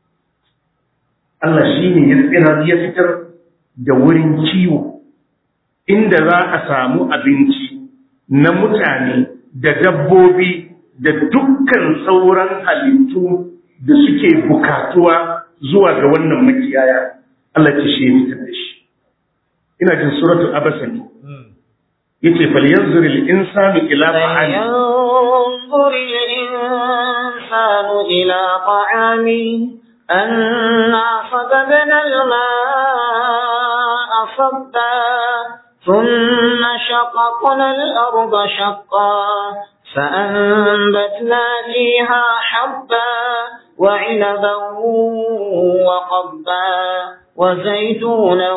Allah shine ya fitar da wurin kiwo inda za a samu abinci na mutane da dabbobi da dukkan sauran halittu da suke bukatuwa zuwa ga wannan makiyaya. Allah ce shi ya fitar da shi. Ina jin suratul abasa ne yace falyanzur al-insanu ila ta'ami, falyanzur al-insanu ila ta'ami anna sababna al-ma'a sabba ثم شققنا الأرض شقا فأنبتنا فيها حبا وعنبا وقبا وزيتونا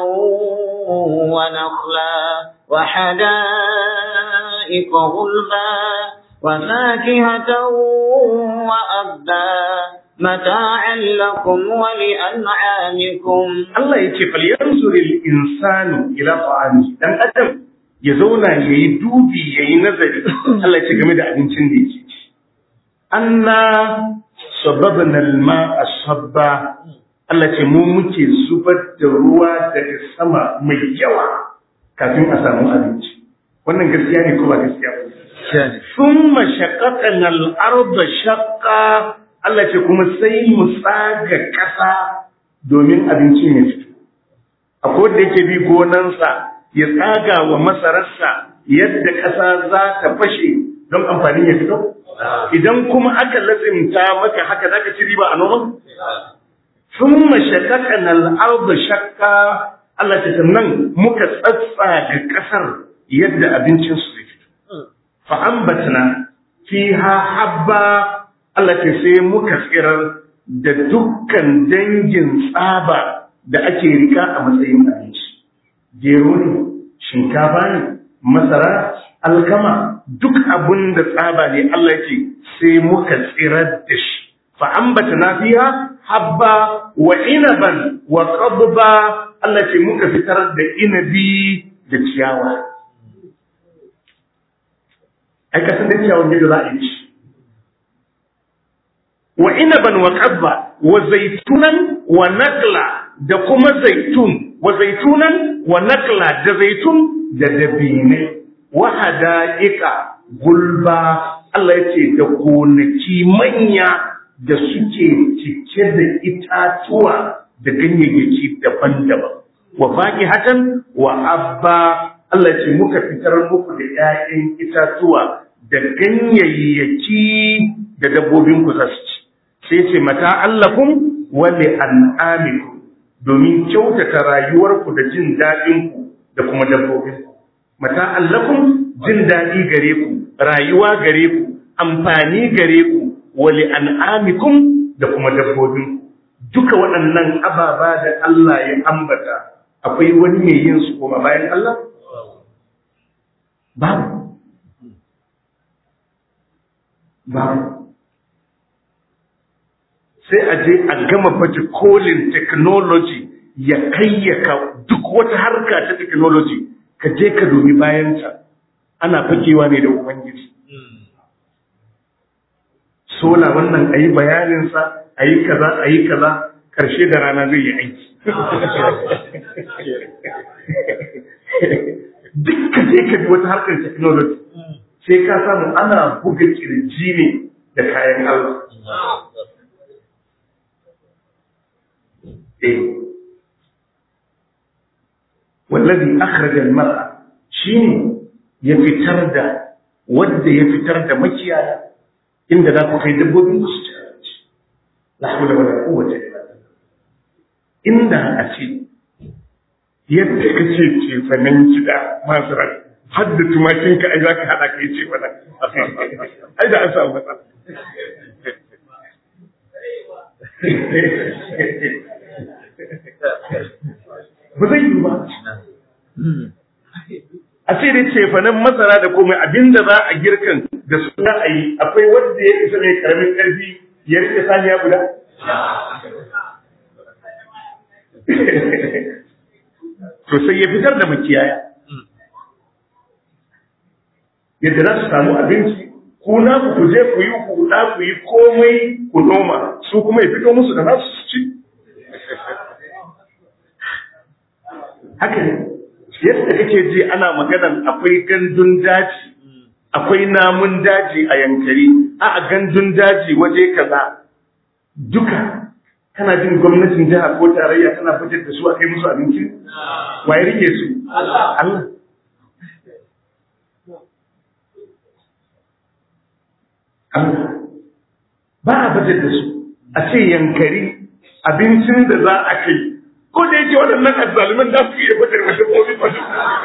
ونخلا وحدائق غلبا وفاكهة وأبا متاعا لكم ولأنعامكم. Allah ya ce falyanzur al-insanu ila ta'ami, dan adam ya zauna yayi dubi yayi nazari. Allah ya ce game da abincin da yake ci. Anna sababna al-ma'a sabba, Allah ce mu muke zubar da ruwa daga sama mai yawa kafin a samu abinci. Wannan gaskiya ne ko ba gaskiya ba? Thumma shaqqaqna al-arda shaqqa, Allah ce kuma sai mu tsaga ƙasa domin abincin ya fito. Akwai da yake bi gonansa ya tsaga wa masararsa yadda ƙasa za ta fashe don amfanin ya fito? Idan kuma aka lazimta maka haka za ka ci riba a noman? Sun mashakaka na al'arda shakka, Allah ce sannan muka tsatsaga ƙasar yadda abincin su zai fito. Fa'ambatna fiha habba, Allah ce sai muka tsirar da dukkan dangin tsaba da ake rika a matsayin abinci. Gero ne, shinkafa ne, masara, alkama, duk abin da tsaba ne, Allah ce sai muka tsirar da shi. Fa'ambatna fiha habba wa inaban wa qabba, Allah ce muka fitar da inabi da ciyawa. Ai kasan da ciyawan yadda za a yi shi. Wa inaban wa qabba wa zaitunan wa nakla, da kuma zaitun, wa zaitunan wa nakla, da zaitun da dabine, wa hada'iqa gulba, Allah ya ce da gonaki manya da suke cike da itatuwa da ganyayyaki daban-daban. Wa fakihatan wa abba, Allah ya ce muka fitar muku da 'ya'yan itatuwa da ganyayyaki da dabbobin ku za su ci. sai ce mata allakum wa li an'amikum domin kyautata rayuwarku da jin daɗinku da kuma dabbobinku. Mata allakum jin daɗi gare ku, rayuwa gare ku, amfani gare ku, wali an'amikum da kuma dabbobinku. Duka waɗannan ababa da Allah ya ambata, akwai wani mai yin su kuma bayan Allah? Babu. Babu. Sai a je a gama baje kolin technology ya kayyaka duk wata harka ta technology ka je ka dubi bayanta ana fakewa ne da Ubangiji. Sola wannan a yi bayaninsa a yi kaza ƙarshe da rana zai yi aiki. Duk ka je ka bi wata harkar technology sai ka samu ana buga kirji ne da kayan Allah. Wallazi akhraja al-mar'a shine ya fitar da wanda ya fitar da makiyaya inda za ku kai dabbobin ku su ci abinci. La hawla wala quwwata illa billah. Inda a ce yadda kace ce fanan gida masu rai har da tumakin ka ai za ka hada kai ce wannan ai da an samu matsala. Ba zai yi ba. A ce dai cefanen masara da komai abinda za a girkan da su za a yi akwai wanda ya isa mai karamin ƙarfi ya rike saniya guda? To sai ya fitar da makiyaya. Yadda za su samu abinci, ku na ku je ku yi huɗa ku yi komai ku noma, su kuma ya fito musu da nasu su ci. Haka ne, yadda kake ji ana maganan akwai gandun daji, akwai namun daji a Yankari, a gandun daji waje kaza, duka kana jin gwamnatin jiha ko tarayya tana fitar da su a kai musu abinci? Waye rike su? Allah. Allah. Ba a fitar da su, a ce Yankari abincin da za a kai ko da yake waɗannan azzaliman za su iya fitar da dabbobi ba.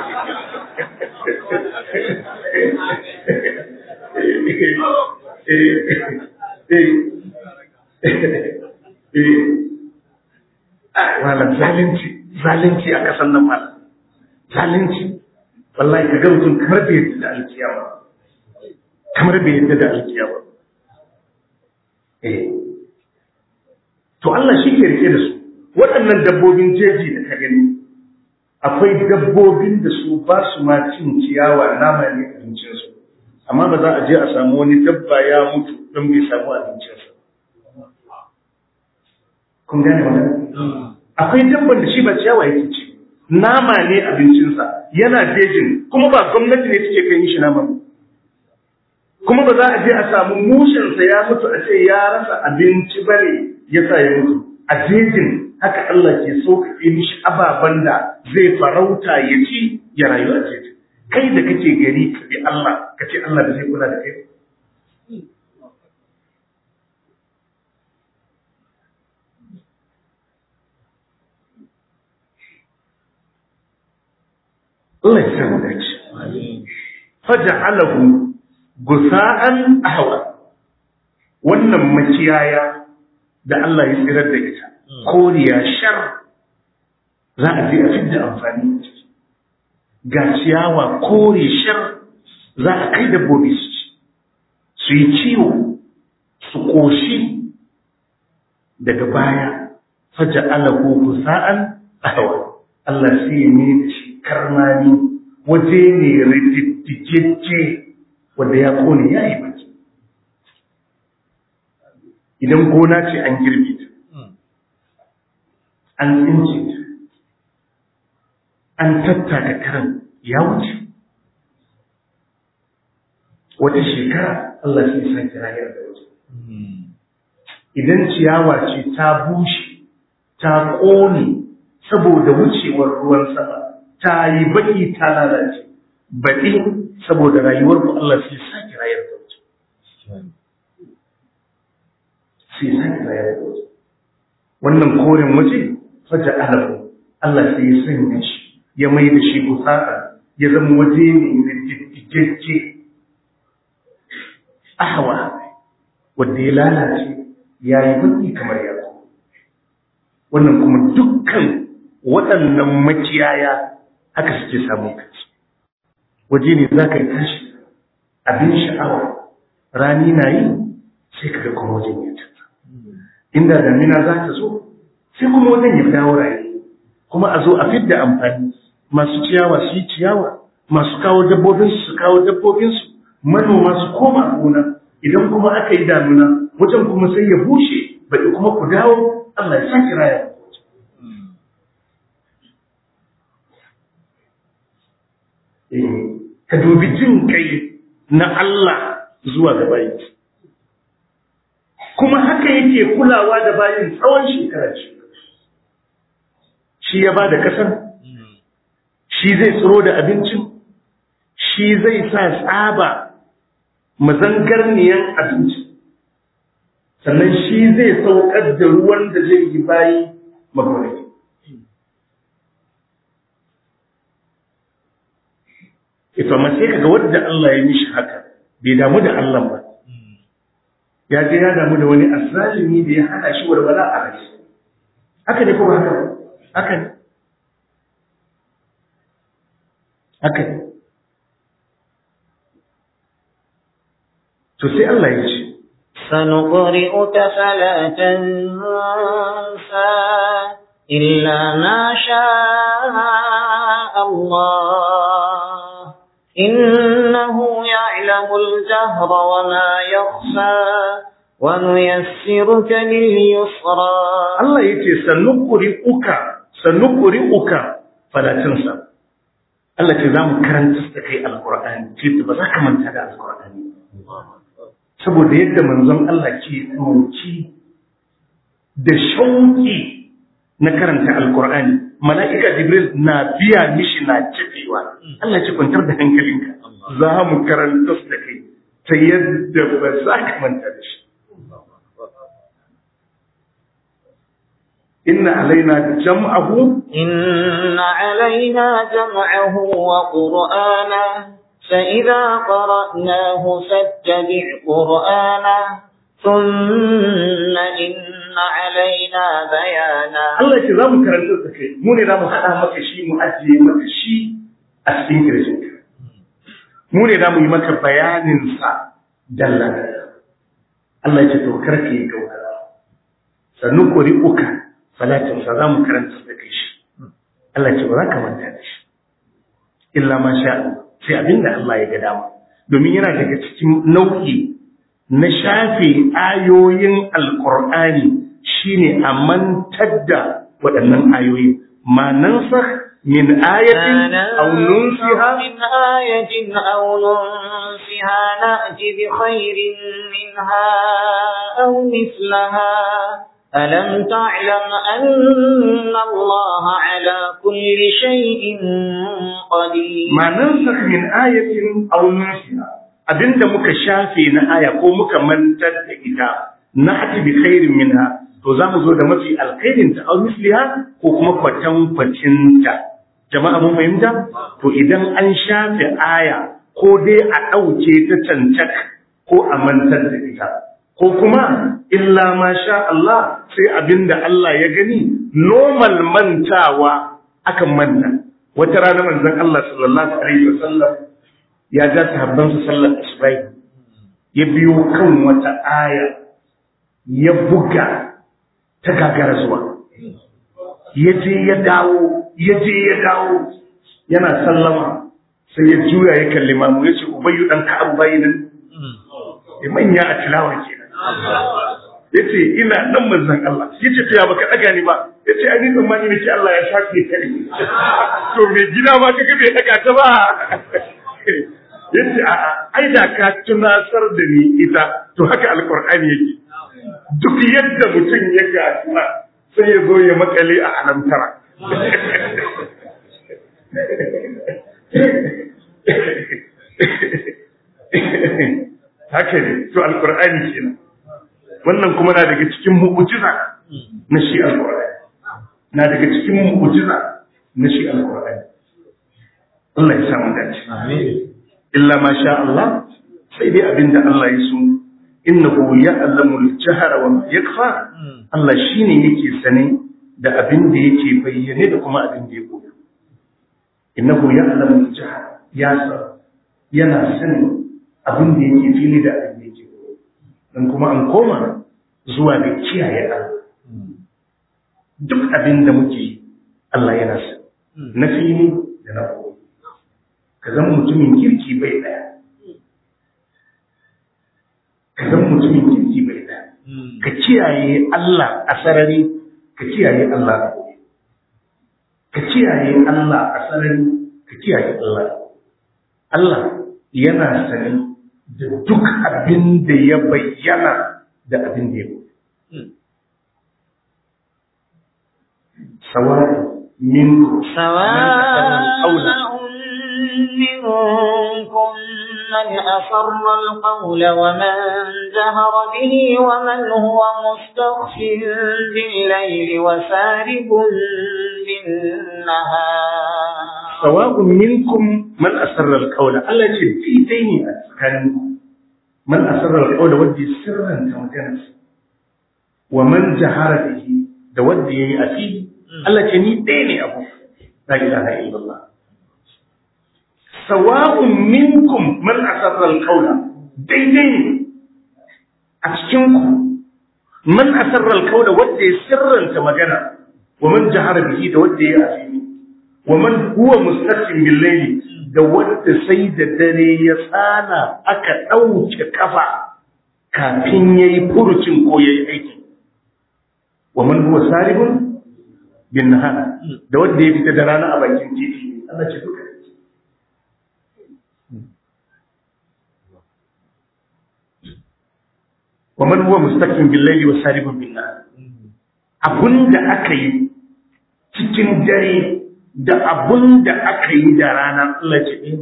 Malam zalunci a ƙasar nan malam. Zalunci. Wallahi ka ga mutum kamar bai yadda da alkiyama. Kamar bai yadda da alkiyama. To Allah shi ke rike da su. Waɗannan dabbobin jeji da ka gani, akwai dabbobin da su ba su ma cin ciyawa nama ne abincinsu, amma ba za a je a samu wani dabba ya mutu don bai samu abincinsa. Kun gane magana? Akwai dabban da shi ba ciyawa yake ci, nama ne abincinsa, yana jejin, kuma ba gwamnati ne take kai mishi nama ba. Kuma ba za a je a samu mushinsa ya mutu a ce ya rasa abinci ba ne ya sa ya mutu. A jejin haka Allah ke sauƙaƙe mishi ababen da zai farauta ya ci ya rayu a jejin. Kai da kake gari ka bi Allah, ka ce Allah da zai kula da kai. Allah ya samu dace. Faja'alahu gusa'an ahwa. Wannan makiyaya da Allah ya tsirar da ita, koriya shar za a je a fidda amfani ga ciyawa kore shar za a kai dabbobi su ci, su yi ciwo, su ƙoshi daga baya faja alahu kusa'an ahwa. Allah sai ya ne da shi karmani waje ne rididdigecce wanda ya kone ya yi baki. Idan gona ce an girbe ta, an tsince ta, an tattaka karan ya wuce. Wata shekara Allah sai san kirayar da waje. Idan ciyawa ce ta bushe, ta ƙone saboda wucewar ruwan sama, ta yi baki ta lalace, baɗi saboda rayuwar ku Allah sai san kirayar da waje. sai sake rayar da waje wannan koren waje faja alahu Allah sai ya sanya shi ya mai da shi busaka ya zama waje ne na jijjigegge ahwa wanda ya lalace ya yi baki kamar yanzu wannan kuma dukkan waɗannan makiyaya haka suke samun kansu waje ne za ka yi tashi abin sha'awa rani na yi sai ka ga kuma wajen ya tafi inda damina za ta zo sai kuma wajen ya dawo raye kuma a zo a fidda amfani masu ciyawa su yi ciyawa masu kawo dabbobinsu su kawo dabbobinsu manoma su koma gona idan kuma aka yi damina wajen kuma sai ya bushe baɗi kuma ku dawo Allah ya sake raya ka dubi jin kai na Allah zuwa ga bayi kuma haka yake kulawa da bayin tsawon shekara shi ya ba da kasar shi zai tsiro da abincin shi zai sa tsaba mazangarniyan abinci sannan shi zai saukar da ruwan da zai yi bayi magonaki ita ma sai kaga wanda Allah ya mishi haka bai damu da Allah ba ya je ya damu da wani azzalimi da ya hana shi walwala a rai haka ne kuma haka ne haka ne to sai Allah ya ce سنقرئك فلا تنسى إلا ما شاء الله إنه يعلم الجهر وما يخفى ونيسرك لليسرى الله يتي سنقرئك فلا تنسى الله تزام كرنتستكي القرآن جيت بذاك من تدى القرآن saboda yadda manzon Allah ke ɗauki da shauki na karanta alkur'ani mala'ika jibril na biya mishi na cefewa Allah ce kwantar da hankalinka za mu karanta da kai ta yadda ba za ka manta da shi inna alaina jam'ahu wa qur'ana فإذا قرأناه فاتبع قرآنه ثم إن علينا بيانا الله يجزاهم كرنتو تكي موني رامو حدا مكا شي مؤجي مكا شي أسفين كرسنك موني رامو يمكا بيان سا دلنا الله يجزاهم كركي كوكرا سنقرئك فلا تنسى رامو كرنتو تكي الله يجزاهم كمان تكي إلا ما شاء الله sai abin da Allah ya ga dama domin yana daga cikin nau'i na shafe ayoyin alkur'ani shine a mantar da waɗannan ayoyi ma nansakh min ayatin aw nunsiha na'ti bi khairin minha aw mithlaha ألم تعلم أن الله على كل شيء قدير ما ننسخ من آية أو ننسها abinda muka shafe na aya ko muka mantar da ita na'ti bi khairin minha to zamu zo da mafi alkhairin ta aw misliha ko kuma kwatan ta jama'a mun fahimta to idan an shafe aya ko dai a dauke ta cancak ko a mantar da ita ko kuma illa ma sha Allah sai abinda Allah ya gani normal mantawa akan manta wata rana manzon Allah sallallahu alaihi wasallam ya ja sahabban su sallar asubai ya biyo kan wata aya ya buga ta gagara zuwa ya je ya dawo yana sallama sai ya juya ya kalli mamu ya ce ubayyu dan ka'ab bayinan manya a tilawa kenan yace ina nan manzon Allah yace to ya baka daga ni ba yace ai ni tsammani nake Allah ya shafe ka to me gida ma kaga bai daga ta ba yace a ai da ka tunasar da ni ita to haka alqur'ani yake duk yadda mutum ya ga sai ya zo ya makale a alamtara haka ne to alqur'ani kenan wannan kuma na daga cikin mu'jiza na shi alqur'ani na daga cikin mu'jiza na shi alqur'ani Allah ya samu dace amin illa ma sha Allah sai dai abinda Allah ya so innahu ya'lamu al-jahra wa ma yakfa Allah shine yake sane da abin da yake bayyane da kuma abin da ya koya innahu ya'lamu al-jahra ya san yana sani abin da yake fili da abin da yake koya dan kuma an koma zuwa ga kiyaye Allah duk abin da muke Allah yana sani na fili da na koya ka zama mutumin kirki bai daya ka zama mutumin kirki bai daya ka kiyaye Allah a sarari ka kiyaye Allah a gobe ka kiyaye Allah a sarari ka kiyaye Allah Allah yana sani da duk abin da ya bayyana da abin da ya gobe sawa min منكم من أسر القول ومن جهر به ومن هو مستخف بالليل وسارب بالنهار سواء منكم من أسر القول ألا في ديني أتكلم من أسر القول ودي سرا كمجنس ومن جهر به دودي أفيه ألا كني ديني أبو لا إله إلا الله sawa'un minkum man asarra al-qawla daidai ne a cikin ku man asarra al-qawla wanda ya sirranta magana wa man jahara bihi da wanda ya asiri wa man huwa mustaqim bil layli da wanda sai da dare ya tsana aka dauke kafa kafin yayi furucin ko yayi aiki wa man huwa saribun bin nahar da wanda ya fita da rana a bakin titi Allah ce duka ومن هو مستقيم بالليل وسارب بالنهار abunda aka yi cikin dare da abunda aka yi da rana Allah ce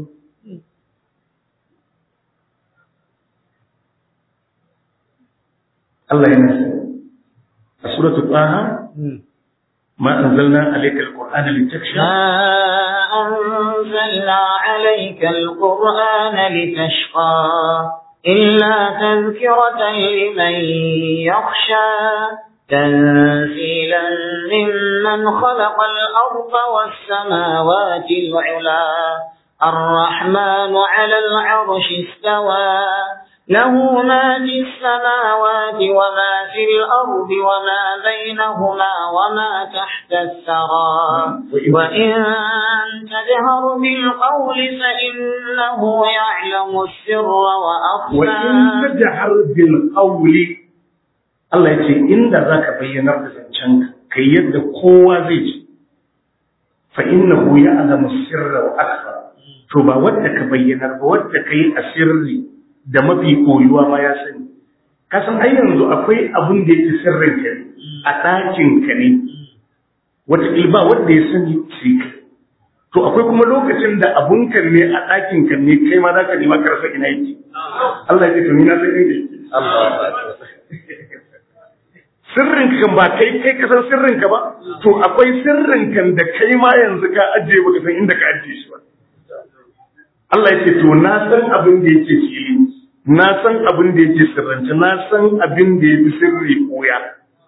Allah yana a suratul taha ma anzalna alayka alqur'ana litakhsha أنزلنا عليك القرآن لتشقى إلا تذكرة لمن يخشى تنزيلا ممن خلق الأرض والسماوات العلا الرحمن على العرش استوى له ما في السماوات وما في الأرض وما بينهما وما تحت الثرى وإن تجهر بالقول فإنه يعلم السر وأخفى وإن تجهر بالقول الله يقول إن ذاك بينا بزنشانك كي يد قوة ذيك فإنه يعلم السر وأخفى فبا ودك بينا ودك أسري da mafi koyuwa ma ya sani kasan ai yanzu akwai abun da yake sirrin ka a ɗakin ka ne wata ilba wanda ya sani shi to akwai kuma lokacin da abun ka ne a ɗakin ka ne kai ma zaka nema ka rasa ina yake Allah ya ce to ni na san inda yake sirrin kan ba kai ka san sirrin ka ba to akwai sirrin kan da kai ma yanzu ka ajiye baka san inda ka ajiye shi ba Allah ya ce to na san abin da yake fili na san abin da yake sirrance na san abin da yake sirri koya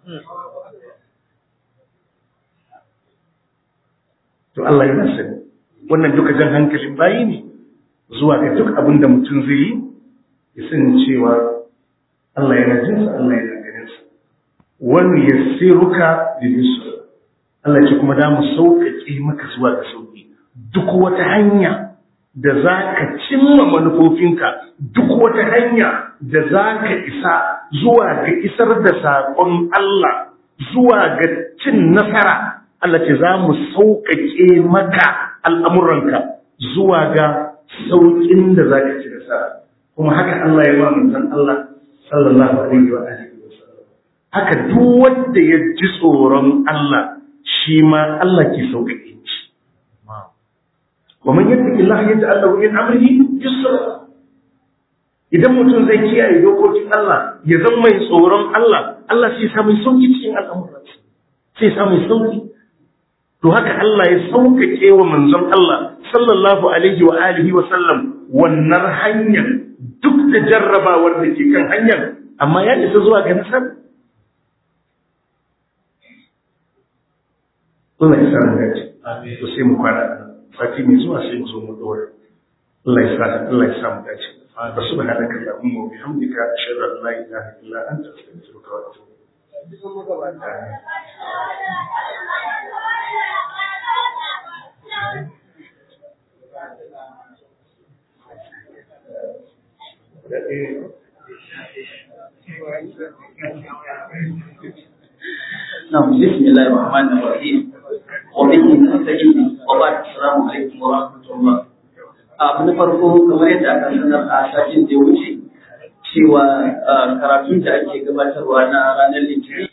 to Allah ya sani wannan duka jan hankalin bayi ne zuwa ga duk abin da mutum zai yi ya sani cewa Allah yana jin sa Allah yana ganin sa wani yassiruka lilisra Allah ce kuma da mu sauƙaƙe maka zuwa ga sauƙi duk wata hanya da za ka cimma manufofinka duk wata hanya da za ka isa zuwa ga isar da saƙon Allah zuwa ga cin nasara Allah ce za mu sauƙaƙe maka al'amuranka zuwa ga sauƙin da za ka ci nasara kuma haka Allah ya ba manzon Allah sallallahu alaihi wa alihi wa sallam haka duk wanda ya ji tsoron Allah shi ma Allah ke sauƙaƙe shi ومن يتق الله يجعل له من امره يسرا idan mutum zai kiyaye dokokin Allah ya zama mai tsoron Allah, Allah sai samu sauki cikin al'amuransa, sai samu sauki. To haka Allah ya sauƙaƙe wa manzon Allah sallallahu alaihi wa alihi wa sallam wannan hanyar duk da jarrabawar da ke kan hanyar, amma ya isa zuwa ga nasara. Allah ya sa mu dace. To sai mu kwana sati mai zuwa sai mu zo mu dora. Allah ya sa mu dace. فسبحانك اللهم وبحمدك أشهد أن لا إله إلا أنت أستغفرك وأتوب نعم بسم الله الرحمن الرحيم وبه نستعين وبعد السلام عليكم ورحمة الله. abu na farko kamar yadda aka sanar a satin da ya wuce cewa karatun da ake gabatarwa na ranar litinin